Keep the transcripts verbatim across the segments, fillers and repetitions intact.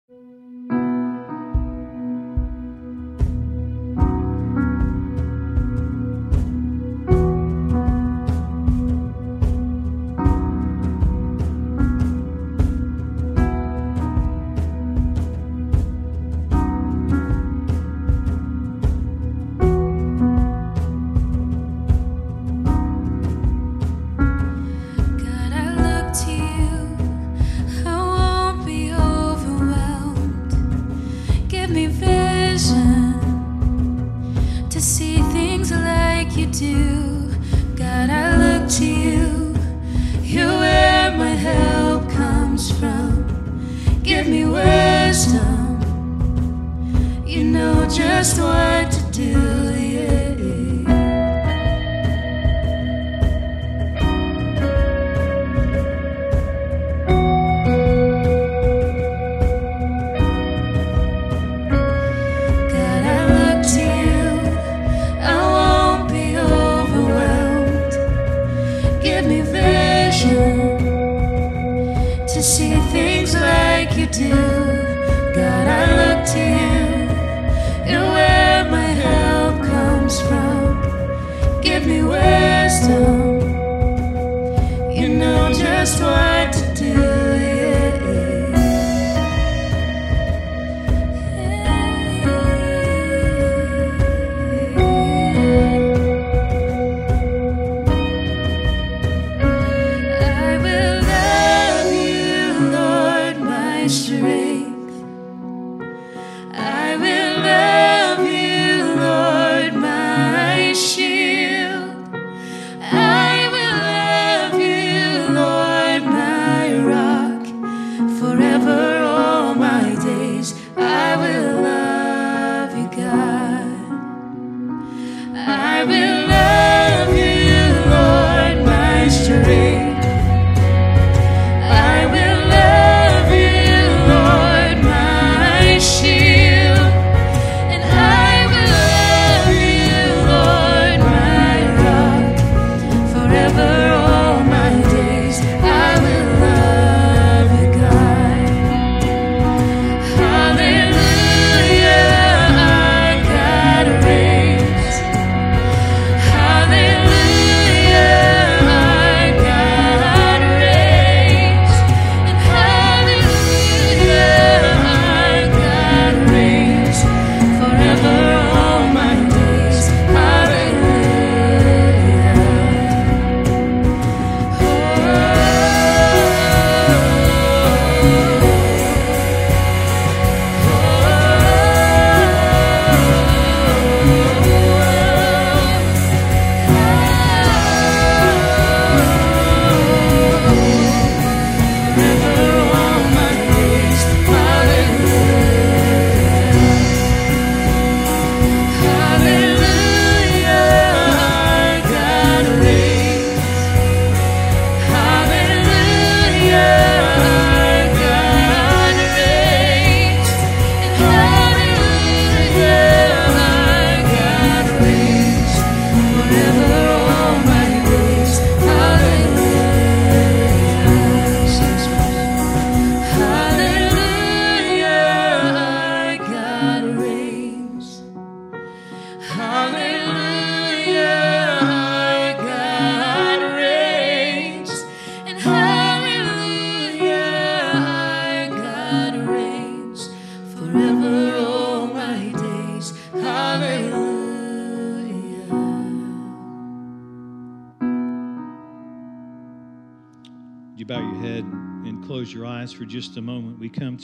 Your eyes for just a moment. We come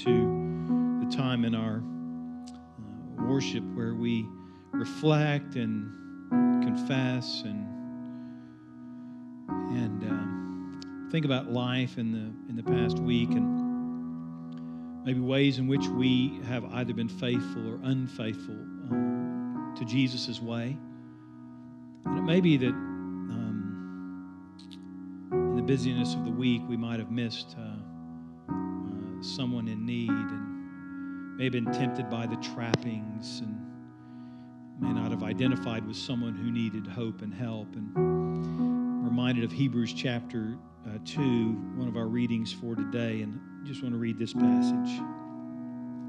to the time in our uh, worship where we reflect and confess and and um, think about life in the in the past week and maybe ways in which we have either been faithful or unfaithful uh, to Jesus' way. And it may be that um, in the busyness of the week we might have missed uh, someone in need and may have been tempted by the trappings and may not have identified with someone who needed hope and help. And I'm reminded of Hebrews chapter uh, two, one of our readings for today, and I just want to read this passage.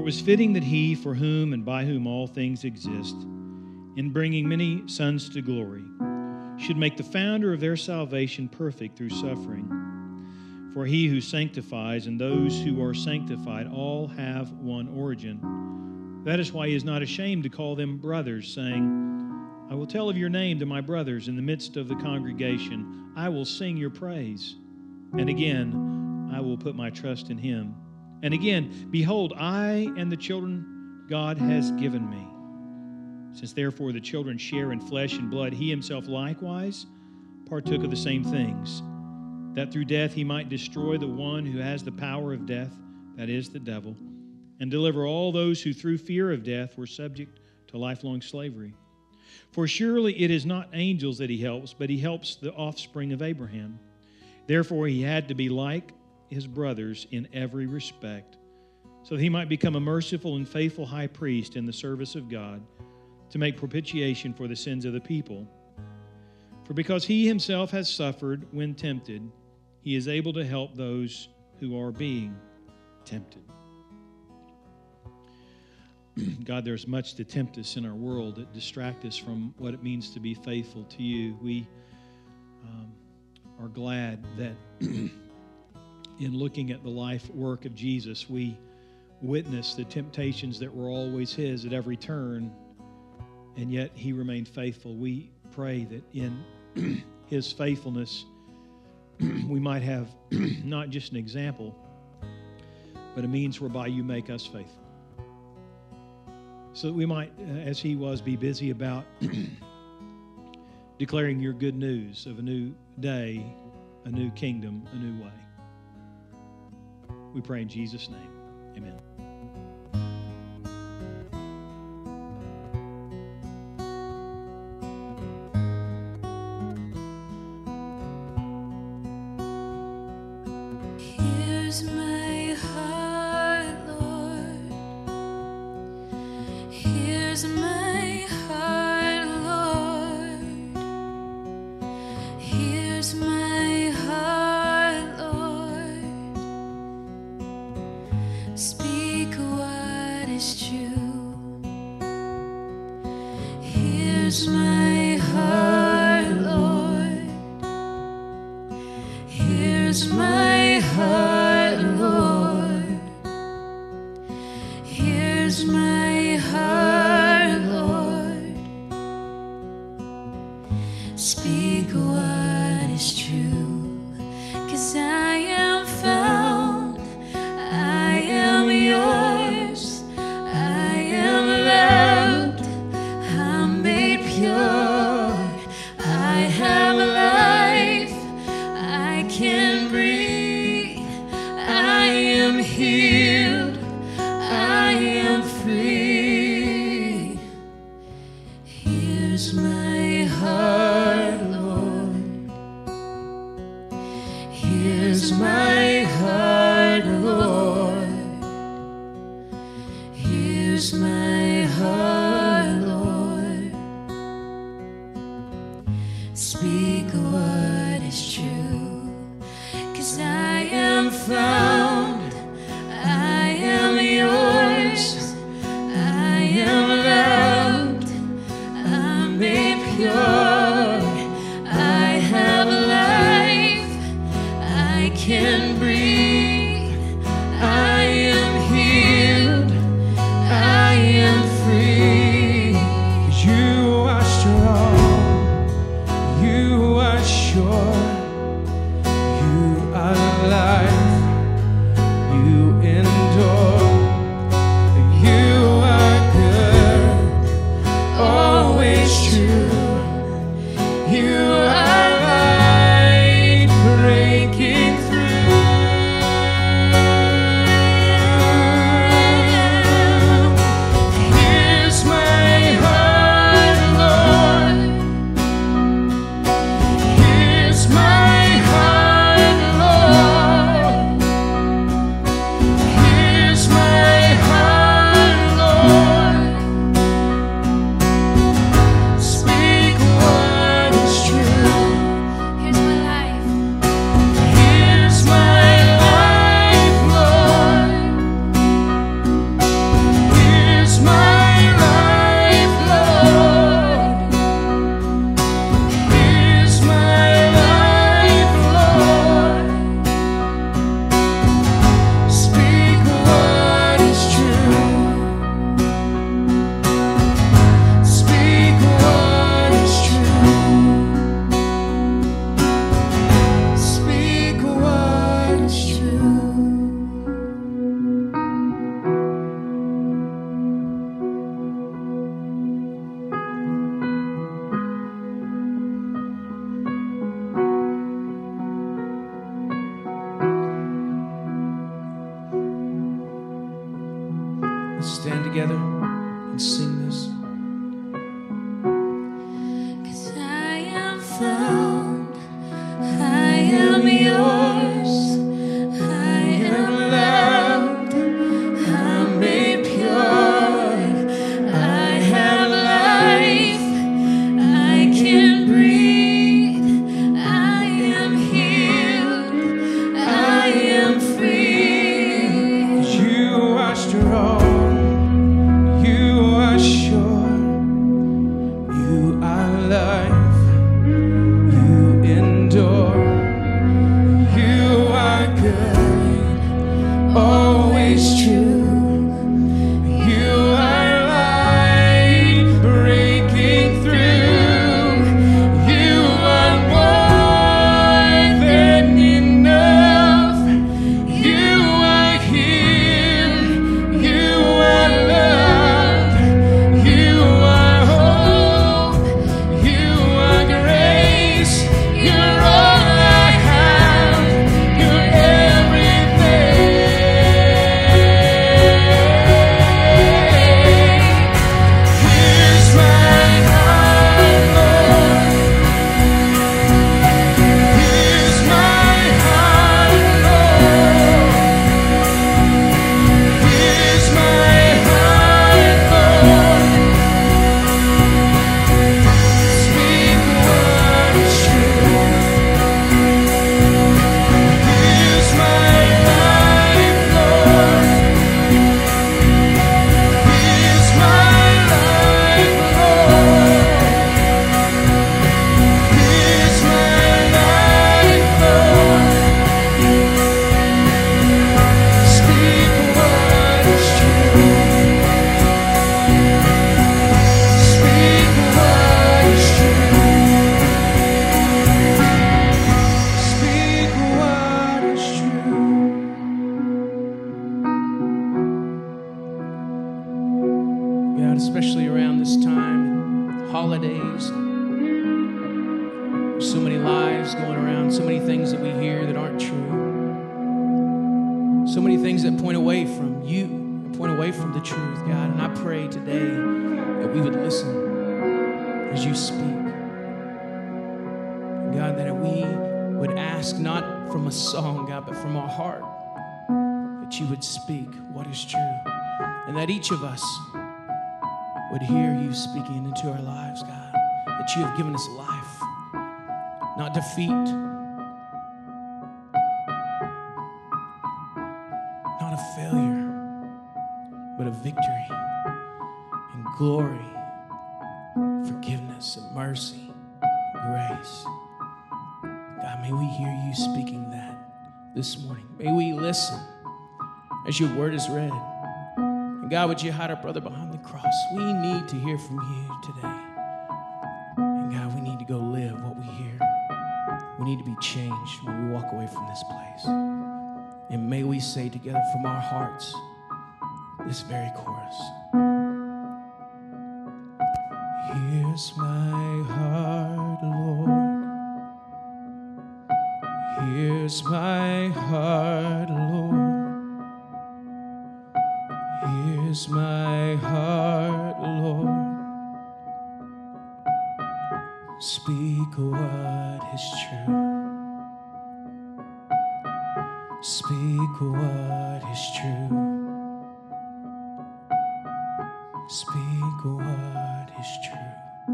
was fitting that he, for whom and by whom all things exist, in bringing many sons to glory, should make the founder of their salvation perfect through suffering. For he who sanctifies and those who are sanctified all have one origin. That is why he is not ashamed to call them brothers, saying, I will tell of your name to my brothers in the midst of the congregation. I will sing your praise. And again, I will put my trust in him. And again, behold, I and the children God has given me. Since therefore the children share in flesh and blood, he himself likewise partook of the same things, that through death he might destroy the one who has the power of death, that is, the devil, and deliver all those who through fear of death were subject to lifelong slavery. For surely it is not angels that he helps, but he helps the offspring of Abraham. Therefore he had to be like his brothers in every respect, so that he might become a merciful and faithful high priest in the service of God, to make propitiation for the sins of the people. For because he himself has suffered when tempted, he is able to help those who are being tempted. God, there's much to tempt us in our world that distract us from what it means to be faithful to you. We um, are glad that in looking at the life work of Jesus, we witness the temptations that were always his at every turn, and yet he remained faithful. We pray that in his faithfulness, we might have not just an example, but a means whereby you make us faithful. So that we might, as he was, be busy about declaring your good news of a new day, a new kingdom, a new way. We pray in Jesus' name. Amen. Here's my heart, Lord. Here's my heart, Lord. Here's my heart, Lord. Speak what is true. Here's my heart, Lord. Here's my heart, Lord. Here's my heart, Lord. Speak what is true, 'cause I am found, I am yours, I am loved, I'm made pure, I have life, I can breathe, I am healed, I am free. Here's my heart, Lord. Here's my heart, Lord. Here's my heart, Lord. Speak what is true, 'cause I am found, I am yours, I am loved, I'm made pure, I have life, I can breathe, I am healed, I am free. You are strong, you are sure, you are life, together and sing this? Cause I am found, I am yours, I am loved, I'm made pure, I have life, I can breathe, I am healed, I am free. You are strong, you are sure, you are life, you endure, you are good, always true. You are light breaking through. You are more than enough. You are here. You are love. You are hope. You are grace. You're all I have. You're everything. Here's my heart, Lord. Here's my heart, Lord. Here's my heart, Lord. Speak what is true. Here's my life, Lord. Here's my life, Lord. Here's my life, Lord. Speak what is true. Speak what is true. Speak what is true. God, especially around this time, holidays, there's so many lies going around, so many things that we hear that aren't true, so many things that point away from you, and point away from the truth, God. And I pray today that we would listen as you speak. And God, that we would ask not from a song, God, but from our heart, that you would speak what is true, and that each of us would hear you speaking into our lives, God, that you have given us life, not defeat, not a failure, but a victory and glory, forgiveness and mercy and grace. God, may we hear you speaking that this morning. May we listen as your word is read. And God, would you hide our brother behind the cross? We need to hear from you today. And God, we need to go live what we hear. We need to be changed when we walk away from this place. And may we say together from our hearts this very chorus. Here's my heart, Lord. Here's my heart, Lord. Here's my heart, Lord. Speak what is true. Speak what is true. Speak what is true.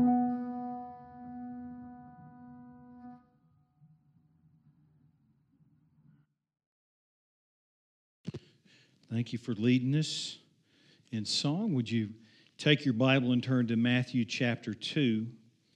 Thank you for leading us in song. Would you take your Bible and turn to Matthew chapter two?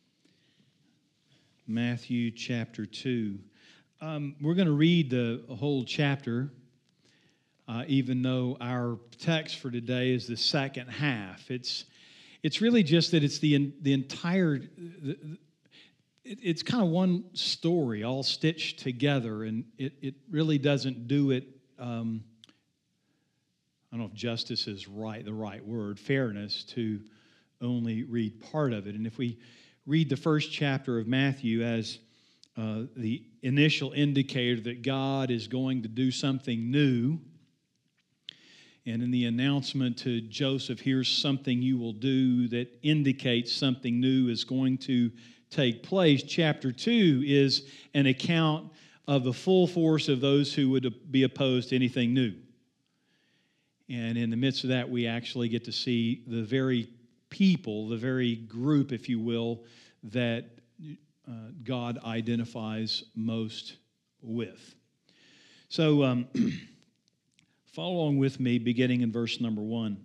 Matthew chapter two. Um, we're going to read the whole chapter, uh, even though our text for today is the second half. It's it's really just that it's the the entire. The, it, it's kind of one story all stitched together, and it it really doesn't do it. Um, I don't know if justice is right, the right word, fairness, to only read part of it. And if we read the first chapter of Matthew as uh, the initial indicator that God is going to do something new And in the announcement to Joseph, here's something you will do that indicates something new is going to take place. Chapter two is an account of the full force of those who would be opposed to anything new. And in the midst of that, we actually get to see the very people, the very group, if you will, that uh, God identifies most with. So um, follow along with me, beginning in verse number one.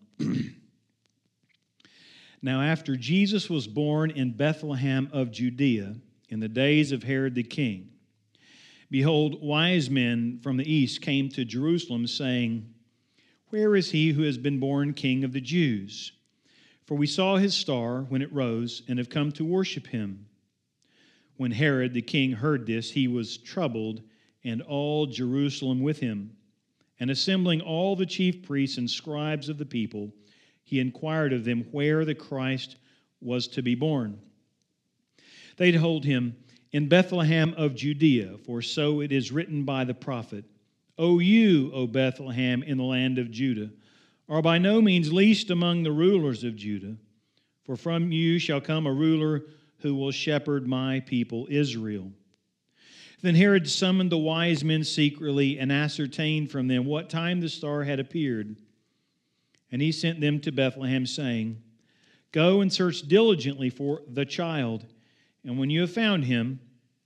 Now, after Jesus was born in Bethlehem of Judea, in the days of Herod the king, behold, wise men from the east came to Jerusalem, saying, Where is he who has been born King of the Jews? For we saw his star when it rose, and have come to worship him. When Herod the king heard this, he was troubled, and all Jerusalem with him. And assembling all the chief priests and scribes of the people, he inquired of them where the Christ was to be born. They told him, In Bethlehem of Judea, for so it is written by the prophet, O you, O Bethlehem, in the land of Judah, are by no means least among the rulers of Judah, for from you shall come a ruler who will shepherd my people Israel. Then Herod summoned the wise men secretly and ascertained from them what time the star had appeared. And he sent them to Bethlehem, saying, Go and search diligently for the child, and when you have found him,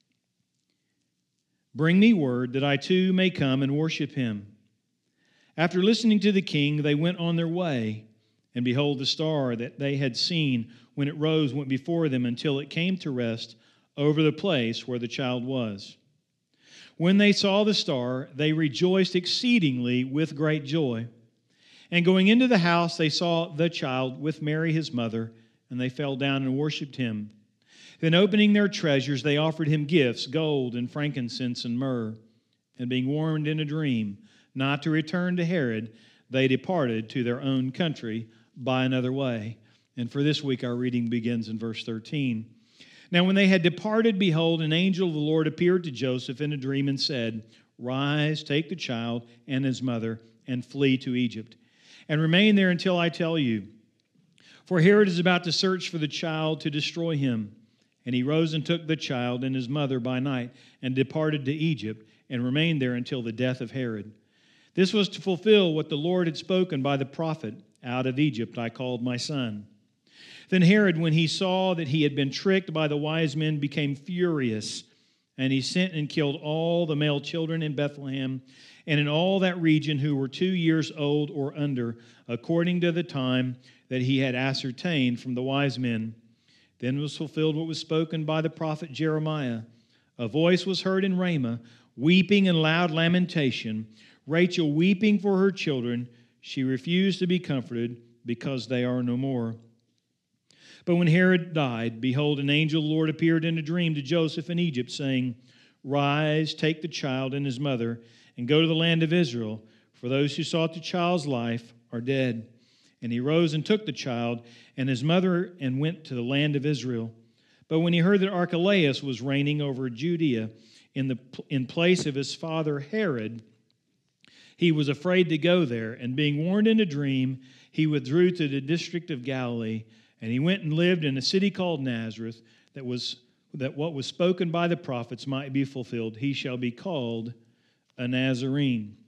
bring me word that I too may come and worship him. After listening to the king, they went on their way, and behold, the star that they had seen when it rose went before them until it came to rest over the place where the child was. When they saw the star, they rejoiced exceedingly with great joy. And going into the house, they saw the child with Mary his mother, and they fell down and worshipped him. Then opening their treasures, they offered him gifts, gold and frankincense and myrrh. And being warned in a dream not to return to Herod, they departed to their own country by another way. And for this week, our reading begins in verse thirteen. Now when they had departed, behold, an angel of the Lord appeared to Joseph in a dream and said, Rise, take the child and his mother, and flee to Egypt, and remain there until I tell you. For Herod is about to search for the child to destroy him. And he rose and took the child and his mother by night, and departed to Egypt, and remained there until the death of Herod. This was to fulfill what the Lord had spoken by the prophet, Out of Egypt I called my son. Then Herod, when he saw that he had been tricked by the wise men, became furious, and he sent and killed all the male children in Bethlehem and in all that region who were two years old or under, according to the time that he had ascertained from the wise men. Then was fulfilled what was spoken by the prophet Jeremiah. A voice was heard in Ramah, weeping and loud lamentation, Rachel weeping for her children. She refused to be comforted because they are no more. But when Herod died, behold, an angel of the Lord appeared in a dream to Joseph in Egypt, saying, Rise, take the child and his mother, and go to the land of Israel, for those who sought the child's life are dead. And he rose and took the child and his mother and went to the land of Israel. But when he heard that Archelaus was reigning over Judea in, the, in place of his father Herod, he was afraid to go there. And being warned in a dream, he withdrew to the district of Galilee. And he went and lived in a city called Nazareth, that was that what was spoken by the prophets might be fulfilled. He shall be called a Nazarene.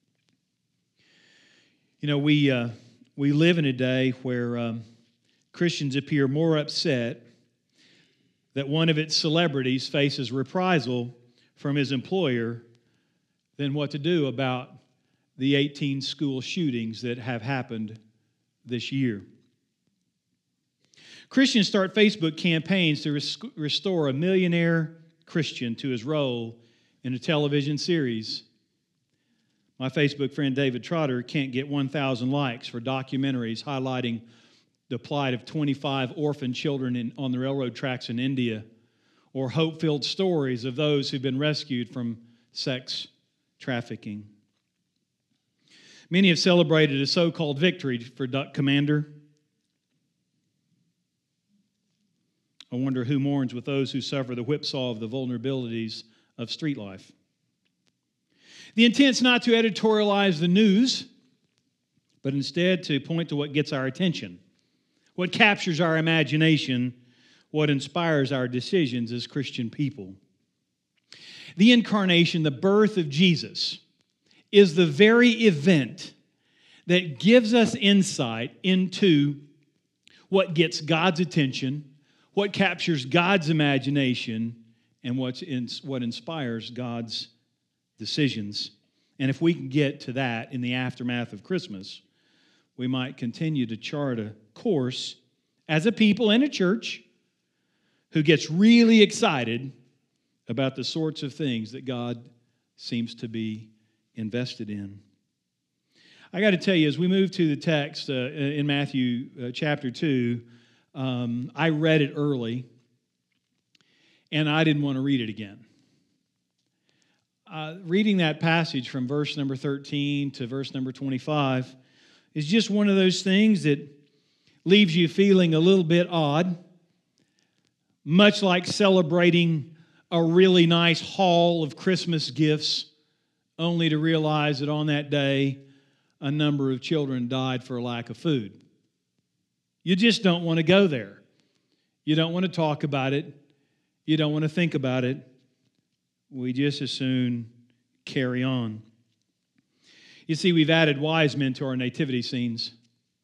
You know, we uh, we live in a day where um, Christians appear more upset that one of its celebrities faces reprisal from his employer than what to do about the eighteen school shootings that have happened this year. Christians start Facebook campaigns to res- restore a millionaire Christian to his role in a television series. My Facebook friend David Trotter can't get one thousand likes for documentaries highlighting the plight of twenty-five orphan children in, on the railroad tracks in India, or hope-filled stories of those who've been rescued from sex trafficking. Many have celebrated a so-called victory for Duck Commander. I wonder who mourns with those who suffer the whipsaw of the vulnerabilities of street life. The intent's not to editorialize the news, but instead to point to what gets our attention, what captures our imagination, what inspires our decisions as Christian people. The incarnation, the birth of Jesus, is the very event that gives us insight into what gets God's attention, what captures God's imagination, and what's in, what inspires God's decisions. And if we can get to that in the aftermath of Christmas, we might continue to chart a course as a people and a church who gets really excited about the sorts of things that God seems to be invested in. I got to tell you, as we move to the text uh, in Matthew uh, chapter two, um, I read it early, and I didn't want to read it again. Uh, reading that passage from verse number thirteen to verse number twenty-five is just one of those things that leaves you feeling a little bit odd, much like celebrating a really nice haul of Christmas gifts, only to realize that on that day, a number of children died for lack of food. You just don't want to go there. You don't want to talk about it. You don't want to think about it. We just as soon carry on. You see, we've added wise men to our nativity scenes.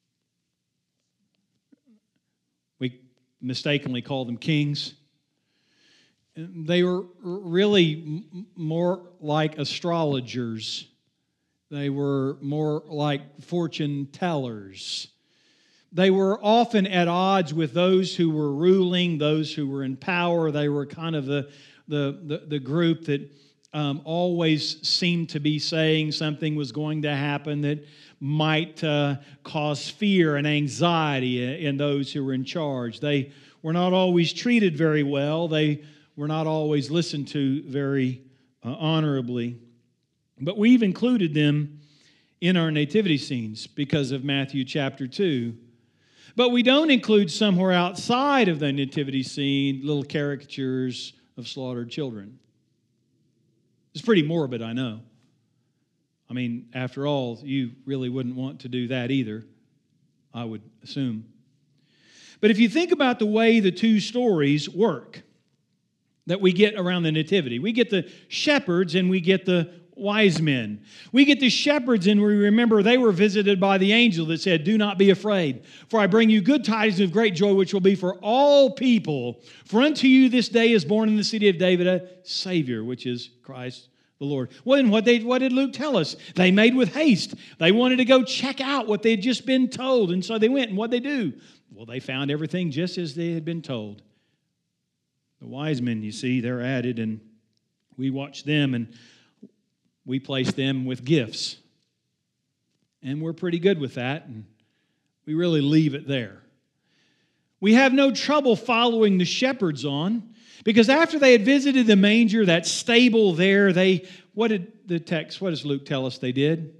We mistakenly call them kings. They were really more like astrologers. They were more like fortune tellers. They were often at odds with those who were ruling, those who were in power. They were kind of the, the, the, the group that um, always seemed to be saying something was going to happen that might uh, cause fear and anxiety in those who were in charge. They were not always treated very well. They were not always listened to very uh, honorably. But we've included them in our nativity scenes because of Matthew chapter two. But we don't include somewhere outside of the nativity scene little caricatures of slaughtered children. It's pretty morbid, I know. I mean, after all, you really wouldn't want to do that either, I would assume. But if you think about the way the two stories work that we get around the nativity, we get the shepherds and we get the wise men. We get the shepherds, and we remember they were visited by the angel that said, "Do not be afraid, for I bring you good tidings of great joy, which will be for all people. For unto you this day is born in the city of David a Savior, which is Christ the Lord." Well, and what, they, what did Luke tell us? They made with haste. They wanted to go check out what they had just been told, and so they went, and what did they do? Well, they found everything just as they had been told. The wise men, you see, they're added, and we watch them, and we place them with gifts. And we're pretty good with that, and we really leave it there. We have no trouble following the shepherds on, because after they had visited the manger, that stable there, they, what did the text, what does Luke tell us they did?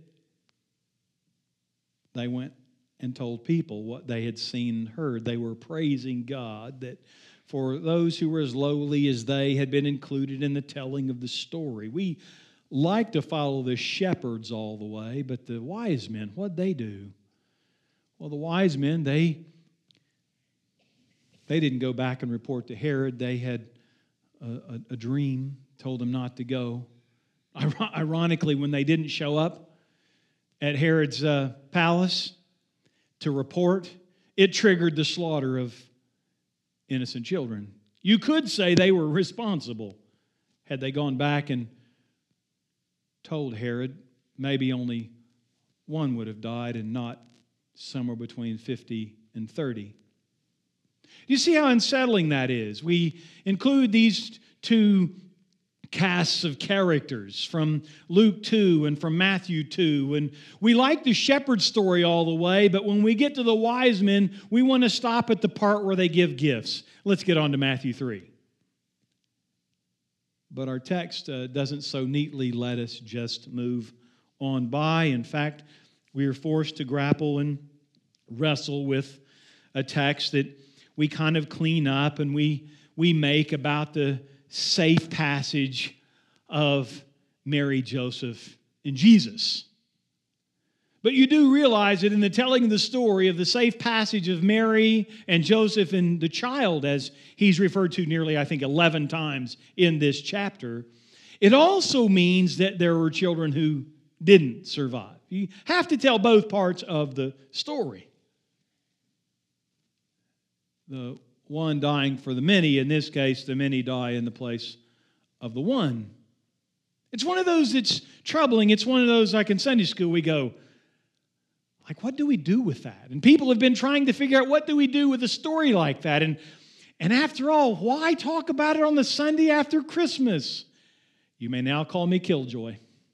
They went and told people what they had seen and heard. They were praising God that for those who were as lowly as they had been included in the telling of the story. We like to follow the shepherds all the way, but the wise men, what'd they do? Well, the wise men, they, they didn't go back and report to Herod. They had a, a, a dream, told him not to go. Ironically, when they didn't show up at Herod's uh, palace to report, it triggered the slaughter of innocent children. You could say they were responsible. Had they gone back and told Herod, maybe only one would have died and not somewhere between fifty and thirty. Do you see how unsettling that is? We include these two casts of characters from Luke two and from Matthew two, and we like the shepherd story all the way, but when we get to the wise men, we want to stop at the part where they give gifts. Let's get on to Matthew three. But our text uh, doesn't so neatly let us just move on by. In fact, we are forced to grapple and wrestle with a text that we kind of clean up and we, we make about the safe passage of Mary, Joseph, and Jesus. But you do realize that in the telling of the story of the safe passage of Mary and Joseph and the child, as he's referred to nearly, I think, eleven times in this chapter, it also means that there were children who didn't survive. You have to tell both parts of the story. The one dying for the many, in this case, the many die in the place of the one. It's one of those that's troubling. It's one of those, like in Sunday school, we go, like, what do we do with that? And people have been trying to figure out what do we do with a story like that. And, and after all, why talk about it on the Sunday after Christmas? You may now call me Killjoy.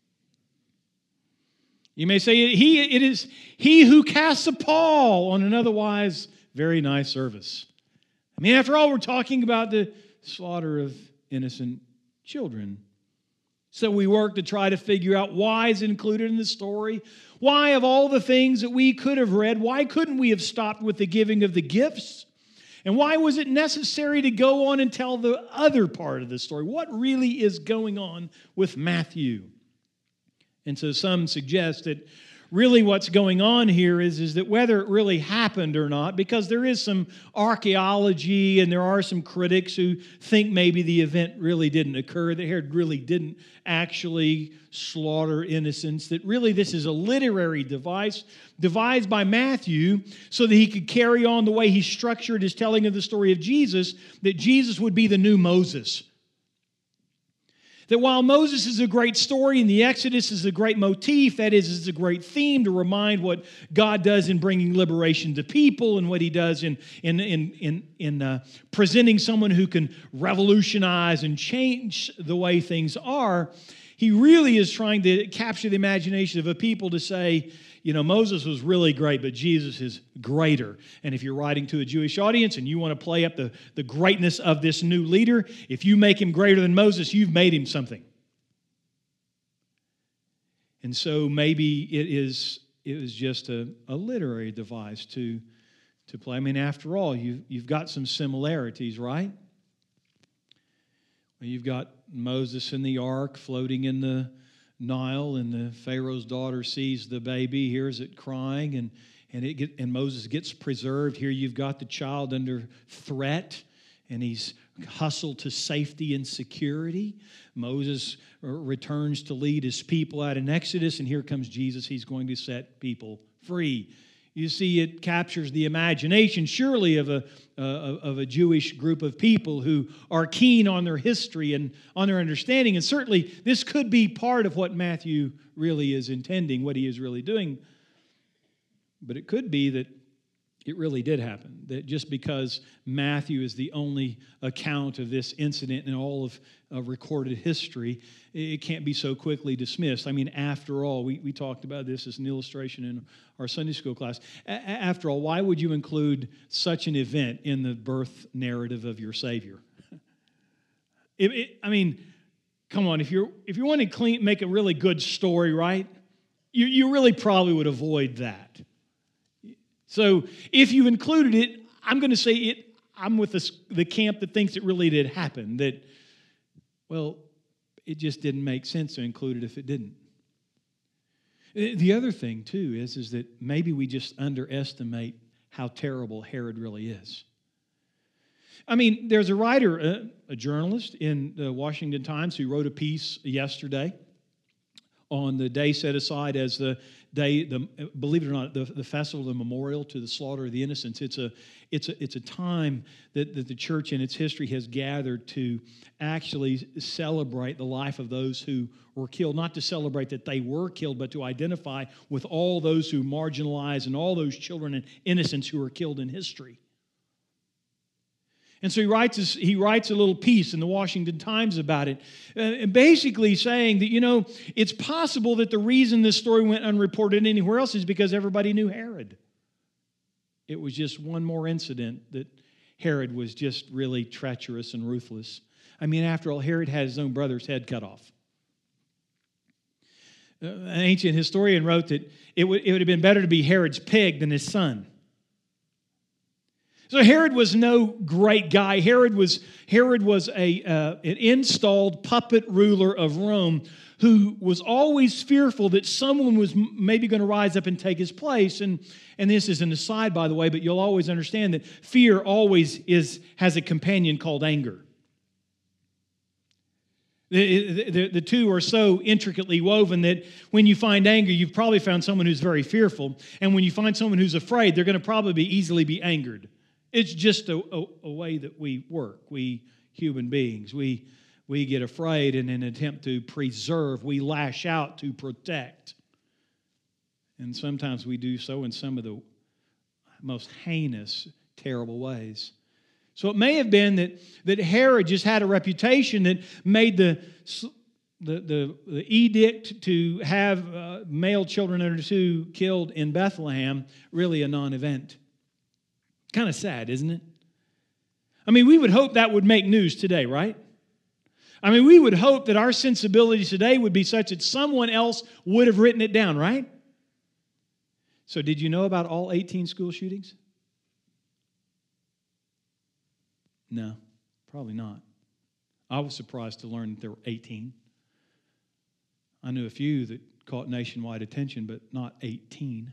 You may say he, it is he who casts a pall on an otherwise very nice service. I mean, after all, we're talking about the slaughter of innocent children. So we work to try to figure out why is included in the story. Why, of all the things that we could have read, why couldn't we have stopped with the giving of the gifts? And why was it necessary to go on and tell the other part of the story? What really is going on with Matthew? And so some suggest that really what's going on here is, is that whether it really happened or not, because there is some archaeology and there are some critics who think maybe the event really didn't occur, that Herod really didn't actually slaughter innocents, that really this is a literary device devised by Matthew so that he could carry on the way he structured his telling of the story of Jesus, that Jesus would be the new Moses. That while Moses is a great story and the Exodus is a great motif, that is, it's a great theme to remind what God does in bringing liberation to people and what he does in, in, in, in, in uh, presenting someone who can revolutionize and change the way things are, he really is trying to capture the imagination of a people to say, you know, Moses was really great, but Jesus is greater. And if you're writing to a Jewish audience and you want to play up the, the greatness of this new leader, if you make him greater than Moses, you've made him something. And so maybe it is it was just a, a literary device to, to play. I mean, after all, you, you've got some similarities, right? You've got Moses in the ark floating in the Nile, and the Pharaoh's daughter sees the baby, hears it crying, and and it get, and Moses gets preserved. Here you've got the child under threat, and he's hustled to safety and security. Moses returns to lead his people out in Exodus, and here comes Jesus. He's going to set people free. You see, it captures the imagination, surely, of a, uh, of a Jewish group of people who are keen on their history and on their understanding. And certainly, this could be part of what Matthew really is intending, what he is really doing. But it could be that it really did happen, that just because Matthew is the only account of this incident in all of uh, recorded history, it can't be so quickly dismissed. I mean, after all, we, we talked about this as an illustration in our Sunday school class. A- after all, why would you include such an event in the birth narrative of your Savior? it, it, I mean, come on, if you're if you want to clean, make a really good story, right, you, you really probably would avoid that. So if you included it, I'm going to say it. I'm with the, the camp that thinks it really did happen, that, well, it just didn't make sense to include it if it didn't. The other thing, too, is, is that maybe we just underestimate how terrible Herod really is. I mean, there's a writer, a, a journalist in the Washington Times who wrote a piece yesterday on the day set aside as the day, the, believe it or not, the, the festival, the memorial to the slaughter of the innocents. It's a, it's a, it's a time that, that the church in its history has gathered to actually celebrate the life of those who were killed, not to celebrate that they were killed, but to identify with all those who marginalized and all those children and innocents who were killed in history. And so he writes his, he writes a little piece in the Washington Times about it, uh, basically saying that, you know, it's possible that the reason this story went unreported anywhere else is because everybody knew Herod. It was just one more incident that Herod was just really treacherous and ruthless. I mean, after all, Herod had his own brother's head cut off. Uh, an ancient historian wrote that it would, it would have been better to be Herod's pig than his son. So Herod was no great guy. Herod was, Herod was a, uh, an installed puppet ruler of Rome who was always fearful that someone was maybe going to rise up and take his place. And, and this is an aside, by the way, but you'll always understand that fear always is, has a companion called anger. The, the, the two are so intricately woven that when you find anger, you've probably found someone who's very fearful. And when you find someone who's afraid, they're going to probably be easily be angered. It's just a, a, a way that we work, we human beings. We, we get afraid in an attempt to preserve. We lash out to protect. And sometimes we do so in some of the most heinous, terrible ways. So it may have been that, that Herod just had a reputation that made the, the, the, the edict to have uh, male children under two killed in Bethlehem really a non-event. Kind of sad, isn't it? I mean, we would hope that would make news today, right? I mean, we would hope that our sensibilities today would be such that someone else would have written it down, right? So did you know about all eighteen school shootings? No, probably not. I was surprised to learn that there were eighteen. I knew a few that caught nationwide attention, but not eighteen.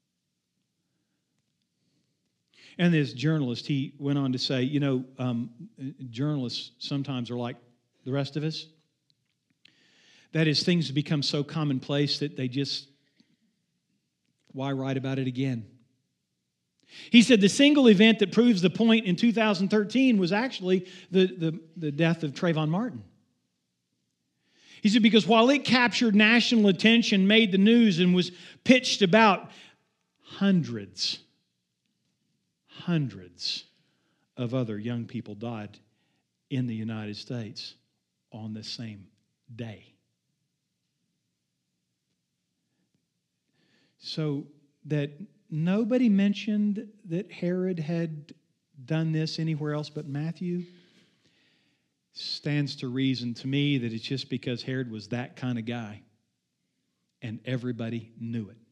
And this journalist, he went on to say, you know, um, journalists sometimes are like the rest of us. That is, things become so commonplace that they just, why write about it again? He said the single event that proves the point in two thousand thirteen was actually the, the, the death of Trayvon Martin. He said because while it captured national attention, made the news, and was pitched about, hundreds, hundreds of other young people died in the United States on the same day. So that nobody mentioned that Herod had done this anywhere else but Matthew stands to reason to me that it's just because Herod was that kind of guy and everybody knew it.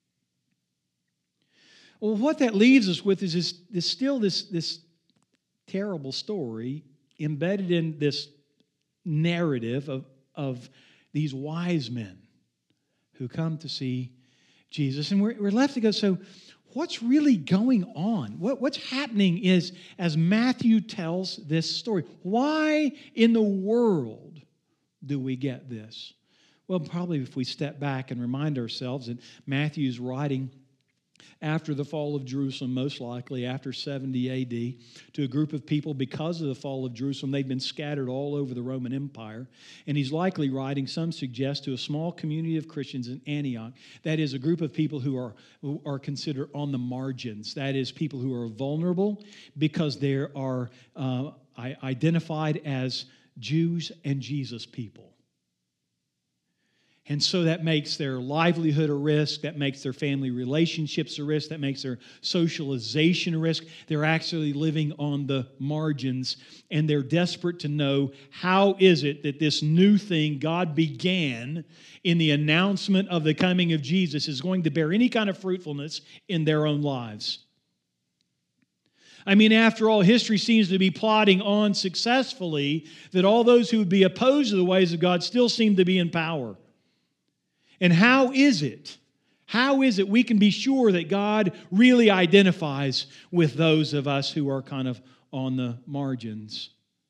Well, what that leaves us with is this, this still this, this terrible story embedded in this narrative of, of these wise men who come to see Jesus. And we're, we're left to go, so what's really going on? What, what's happening is, as Matthew tells this story, why in the world do we get this? Well, probably if we step back and remind ourselves that Matthew's writing after the fall of Jerusalem, most likely after seventy A D, to a group of people because of the fall of Jerusalem. They'd been scattered all over the Roman Empire. And he's likely writing, some suggest, to a small community of Christians in Antioch. That is, a group of people who are, who are considered on the margins. That is, people who are vulnerable because they are uh, identified as Jews and Jesus people. And so that makes their livelihood a risk. That makes their family relationships a risk. That makes their socialization a risk. They're actually living on the margins, and they're desperate to know, how is it that this new thing God began in the announcement of the coming of Jesus is going to bear any kind of fruitfulness in their own lives? I mean, after all, history seems to be plodding on successfully, that all those who would be opposed to the ways of God still seem to be in power. And how is it, how is it we can be sure that God really identifies with those of us who are kind of on the margins?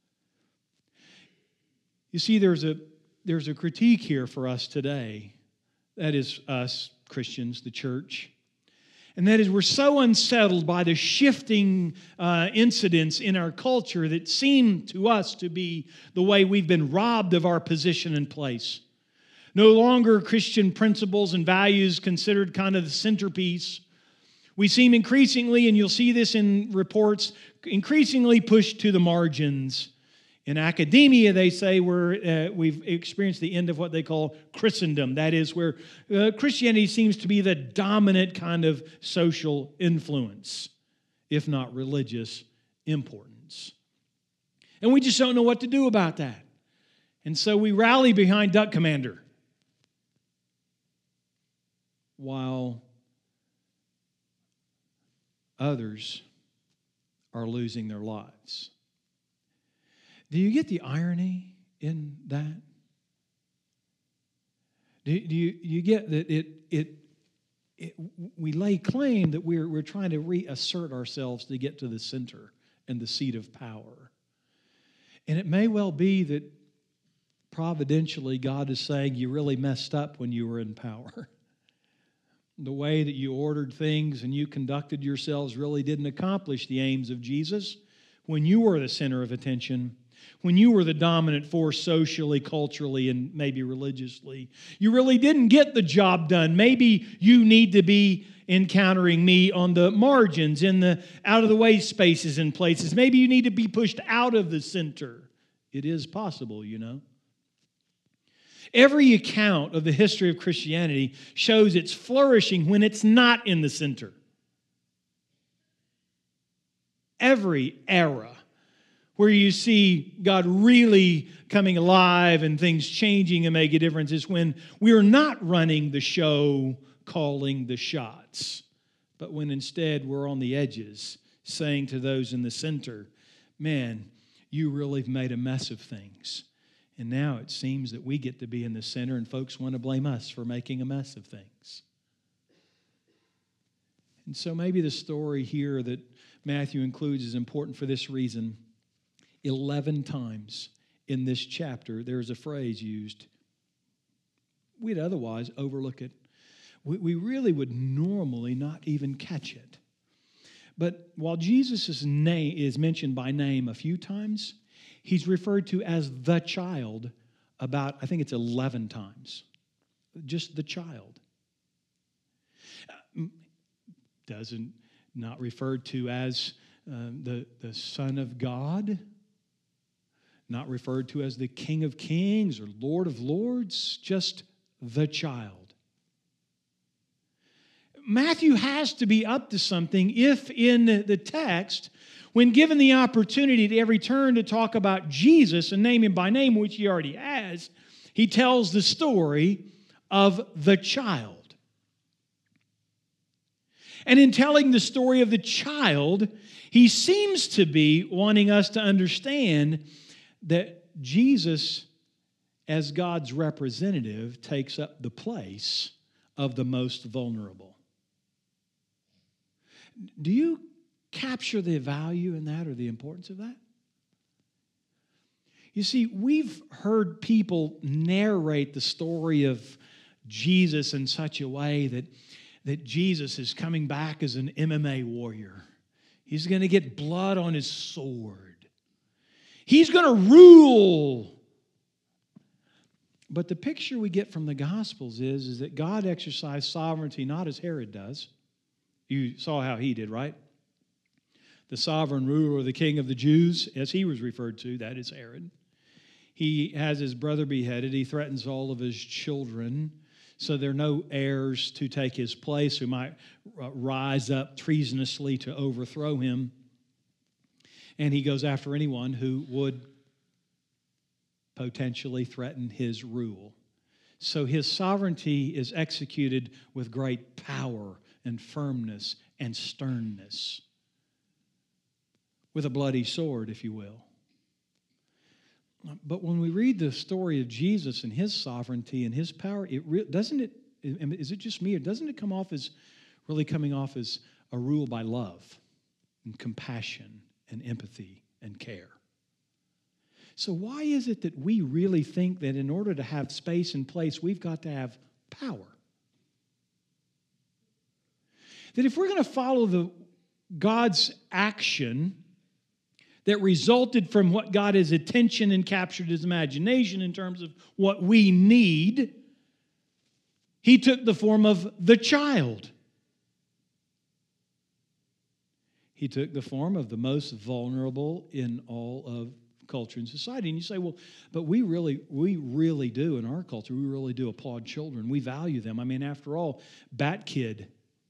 You see, there's a, there's a critique here for us today. That is us, Christians, the church. And that is, we're so unsettled by the shifting uh, incidents in our culture that seem to us to be the way we've been robbed of our position and place. No longer Christian principles and values considered kind of the centerpiece. We seem increasingly, and you'll see this in reports, increasingly pushed to the margins. In academia, they say we're, uh, we've experienced the end of what they call Christendom. That is, where uh, Christianity seems to be the dominant kind of social influence, if not religious importance. And we just don't know what to do about that. And so we rally behind Duck Commander, while others are losing their lives. Do you get the irony in that? Do, do you, you get that it, it, it, we lay claim that we're, we're trying to reassert ourselves to get to the center and the seat of power. And it may well be that providentially God is saying you really messed up when you were in power. The way that you ordered things and you conducted yourselves really didn't accomplish the aims of Jesus when you were the center of attention, when you were the dominant force socially, culturally, and maybe religiously. You really didn't get the job done. Maybe you need to be encountering me on the margins, in the out-of-the-way spaces and places. Maybe you need to be pushed out of the center. It is possible, you know. Every account of the history of Christianity shows it's flourishing when it's not in the center. Every era where you see God really coming alive and things changing and make a difference is when we're not running the show, calling the shots, but when instead we're on the edges, saying to those in the center, man, you really have made a mess of things. And now it seems that we get to be in the center and folks want to blame us for making a mess of things. And so maybe the story here that Matthew includes is important for this reason. Eleven times in this chapter, there is a phrase used. We'd otherwise overlook it. We, we really would normally not even catch it. But while Jesus' name is mentioned by name a few times, he's referred to as the child about, I think it's eleven times. Just the child. Doesn't not referred to as uh, the, the Son of God. Not referred to as the King of Kings or Lord of Lords. Just the child. Matthew has to be up to something if in the text, when given the opportunity at every turn to talk about Jesus and name him by name, which he already has, he tells the story of the child. And in telling the story of the child, he seems to be wanting us to understand that Jesus, as God's representative, takes up the place of the most vulnerable. Do you capture the value in that or the importance of that? You see, we've heard people narrate the story of Jesus in such a way that, that Jesus is coming back as an M M A warrior. He's going to get blood on his sword. He's going to rule. But the picture we get from the Gospels is, is that God exercised sovereignty not as Herod does. You saw how he did, right? The sovereign ruler, the king of the Jews, as he was referred to, that is Herod. He has his brother beheaded. He threatens all of his children. So there are no heirs to take his place who might rise up treasonously to overthrow him. And he goes after anyone who would potentially threaten his rule. So his sovereignty is executed with great power and firmness and sternness. With a bloody sword, if you will. But when we read the story of Jesus and his sovereignty and his power, it re- doesn't it, is it just me, or doesn't it come off as really coming off as a rule by love and compassion and empathy and care? So why is it that we really think that in order to have space and place, we've got to have power? That if we're going to follow the God's action that resulted from what got his attention and captured his imagination in terms of what we need, he took the form of the child. He took the form of the most vulnerable in all of culture and society. And you say, well, but we really, we really do in our culture, we really do applaud children. We value them. I mean, after all, Bat Kid,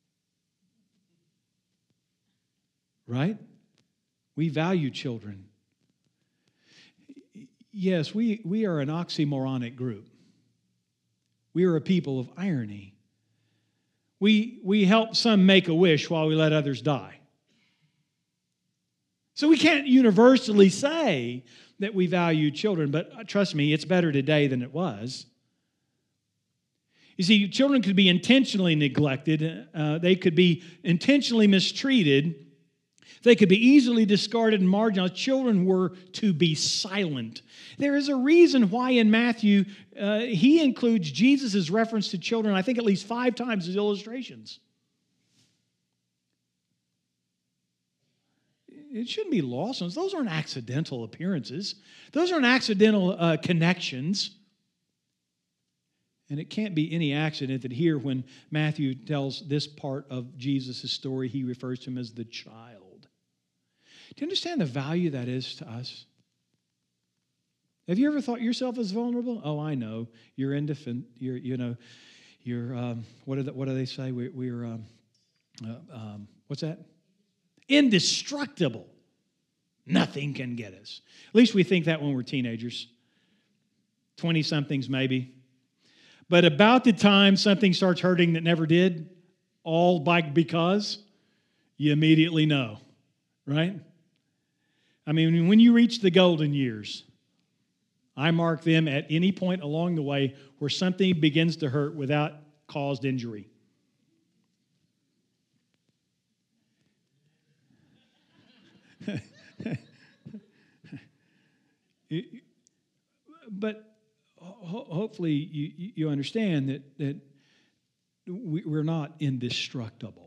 right? We value children. Yes, we, we are an oxymoronic group. We are a people of irony. We, we help some make a wish while we let others die. So we can't universally say that we value children, but trust me, it's better today than it was. You see, children could be intentionally neglected. Uh, they could be intentionally mistreated. They could be easily discarded and marginalized. Children were to be silent. There is a reason why in Matthew, uh, he includes Jesus' reference to children, I think at least five times as illustrations. It shouldn't be lost on us. Those aren't accidental appearances. Those aren't accidental uh, connections. And it can't be any accident that here, when Matthew tells this part of Jesus' story, he refers to him as the child. Do you understand the value that is to us? Have you ever thought yourself as vulnerable? Oh, I know. You're indefensible. You're, you know, you're, um, what, do they, what do they say? We're, we're um, uh, um, what's that? Indestructible. Nothing can get us. At least we think that when we're teenagers. twenty-somethings maybe. But about the time something starts hurting that never did, all by because, you immediately know, right? I mean, when you reach the golden years, I mark them at any point along the way where something begins to hurt without caused injury. But ho- hopefully you, you understand that, that we, we're not indestructible.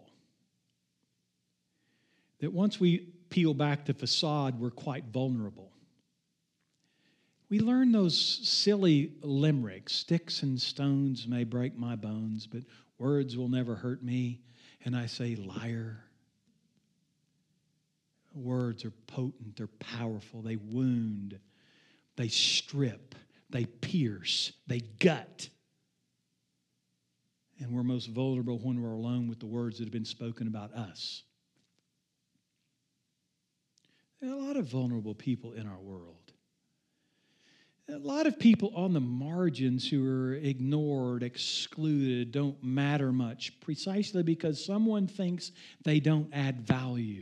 That once we peel back the facade, we're quite vulnerable. We learn those silly limericks. Sticks and stones may break my bones, but words will never hurt me. And I say, liar. Words are potent, they're powerful, they wound, they strip, they pierce, they gut. And we're most vulnerable when we're alone with the words that have been spoken about us. There are a lot of vulnerable people in our world. A lot of people on the margins who are ignored, excluded, don't matter much, precisely because someone thinks they don't add value.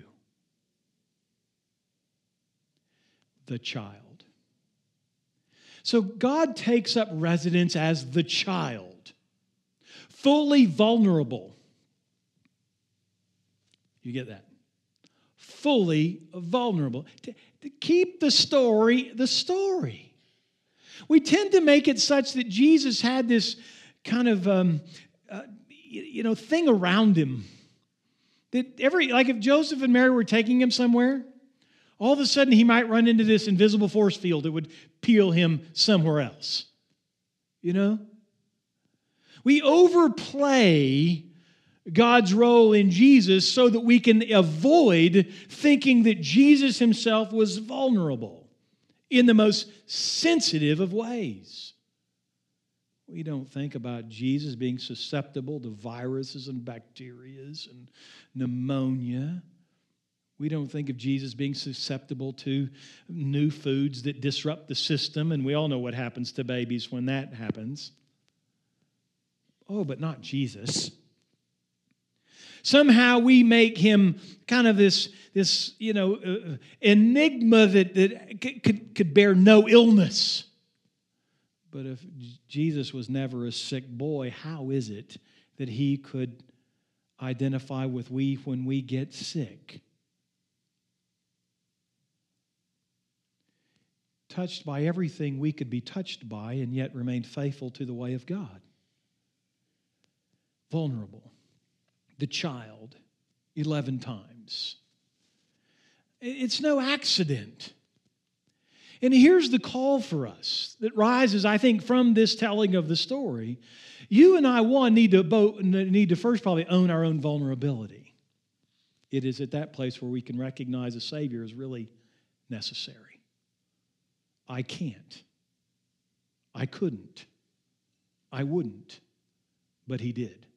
The child. So God takes up residence as the child, fully vulnerable. You get that? Fully vulnerable. To, to keep the story the story. We tend to make it such that Jesus had this kind of, um, uh, you know, thing around him. That every, like if Joseph and Mary were taking him somewhere, all of a sudden he might run into this invisible force field that would peel him somewhere else. You know? We overplay God's role in Jesus so that we can avoid thinking that Jesus himself was vulnerable in the most sensitive of ways. We don't think about Jesus being susceptible to viruses and bacteria and pneumonia. We don't think of Jesus being susceptible to new foods that disrupt the system, and we all know what happens to babies when that happens. Oh, but not Jesus. Somehow we make him kind of this, this you know, uh, enigma that, that could, could bear no illness. But if Jesus was never a sick boy, how is it that he could identify with we when we get sick? Touched by everything we could be touched by, and yet remained faithful to the way of God. Vulnerable. The child, eleven times. It's no accident. And here's the call for us that rises, I think, from this telling of the story. You and I, one, need to, both, need to first probably own our own vulnerability. It is at that place where we can recognize a Savior is really necessary. I can't. I couldn't. I wouldn't. But he did.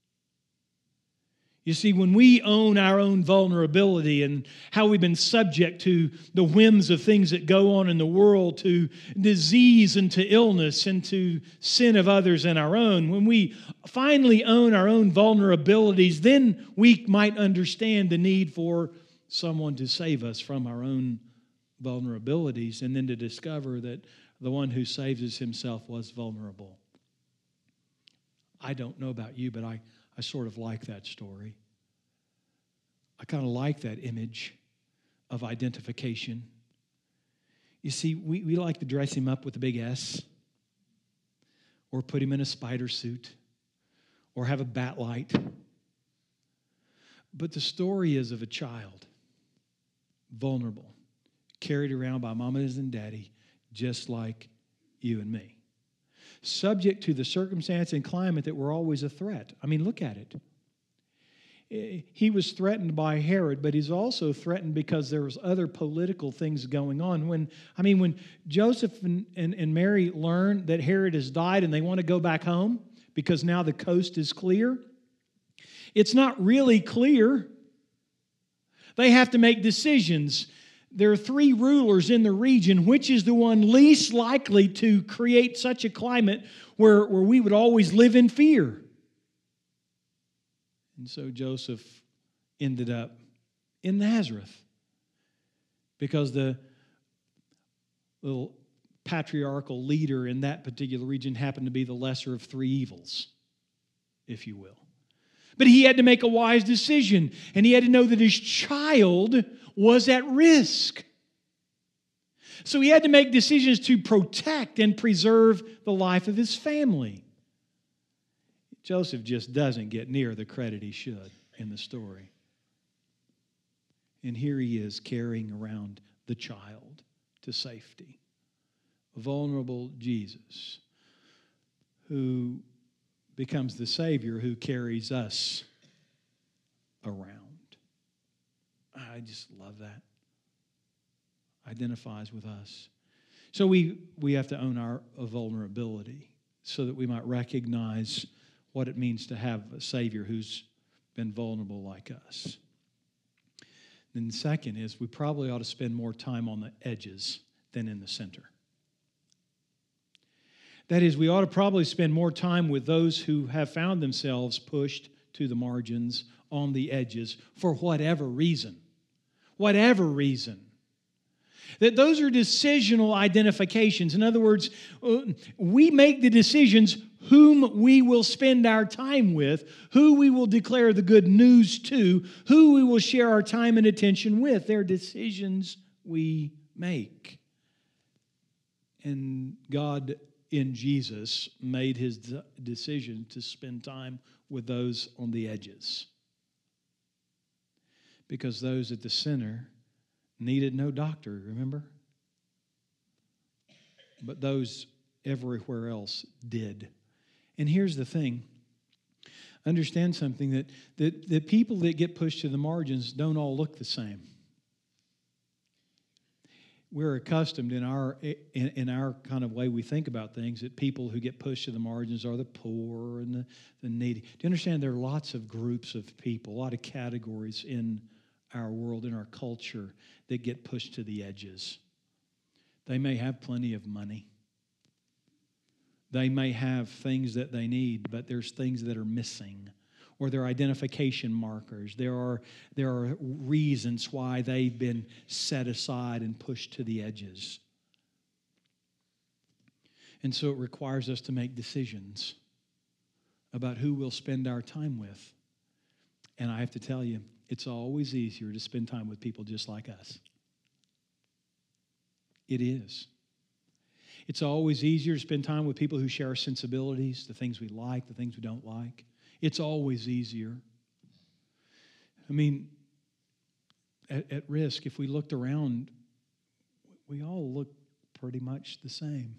You see, when we own our own vulnerability and how we've been subject to the whims of things that go on in the world, to disease and to illness and to sin of others and our own, when we finally own our own vulnerabilities, then we might understand the need for someone to save us from our own vulnerabilities, and then to discover that the one who saves us himself was vulnerable. I don't know about you, but I, I sort of like that story. I kind of like that image of identification. You see, we, we like to dress him up with a big S, or put him in a spider suit, or have a bat light. But the story is of a child, vulnerable, carried around by mamas and daddy, just like you and me. Subject to the circumstance and climate that were always a threat. I mean, look at it. He was threatened by Herod, but he's also threatened because there was other political things going on. When I mean, when Joseph and, and, and Mary learn that Herod has died and they want to go back home because now the coast is clear, it's not really clear. They have to make decisions. There are three rulers in the region. Which is the one least likely to create such a climate where, where we would always live in fear? And so Joseph ended up in Nazareth because the little patriarchal leader in that particular region happened to be the lesser of three evils, if you will. But he had to make a wise decision, and he had to know that his child was at risk. So he had to make decisions to protect and preserve the life of his family. Joseph just doesn't get near the credit he should in the story. And here he is carrying around the child to safety. A vulnerable Jesus who becomes the Savior who carries us around. I just love that. Identifies with us. So we, we have to own our vulnerability so that we might recognize what it means to have a Savior who's been vulnerable like us. Then the second is we probably ought to spend more time on the edges than in the center. That is, we ought to probably spend more time with those who have found themselves pushed to the margins, on the edges, for whatever reason. Whatever reason. That those are decisional identifications. In other words, we make the decisions whom we will spend our time with, who we will declare the good news to, who we will share our time and attention with. They're decisions we make. And God in Jesus made his decision to spend time with those on the edges. Because those at the center needed no doctor, remember? But those everywhere else did. And here's the thing. Understand something, that, that the people that get pushed to the margins don't all look the same. We're accustomed in our in, in our kind of way we think about things that people who get pushed to the margins are the poor and the, the needy. Do you understand there are lots of groups of people, a lot of categories in our world, in our culture, that get pushed to the edges? They may have plenty of money. They may have things that they need, but there's things that are missing, or their identification markers. There are, there are reasons why they've been set aside and pushed to the edges. And so it requires us to make decisions about who we'll spend our time with. And I have to tell you, it's always easier to spend time with people just like us. It is. It's always easier to spend time with people who share our sensibilities, the things we like, the things we don't like. It's always easier. I mean, at, at risk, if we looked around, we all look pretty much the same.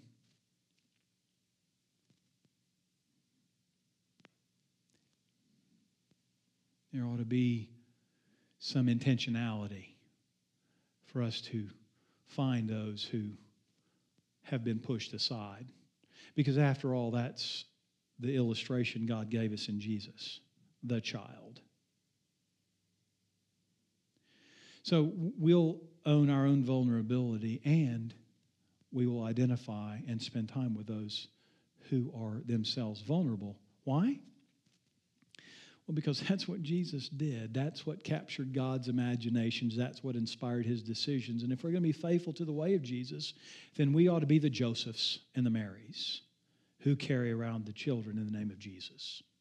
There ought to be some intentionality for us to find those who have been pushed aside. Because after all, that's the illustration God gave us in Jesus, the child. So we'll own our own vulnerability, and we will identify and spend time with those who are themselves vulnerable. Why? Well, because that's what Jesus did. That's what captured God's imaginations. That's what inspired his decisions. And if we're going to be faithful to the way of Jesus, then we ought to be the Josephs and the Marys who carry around the children in the name of Jesus.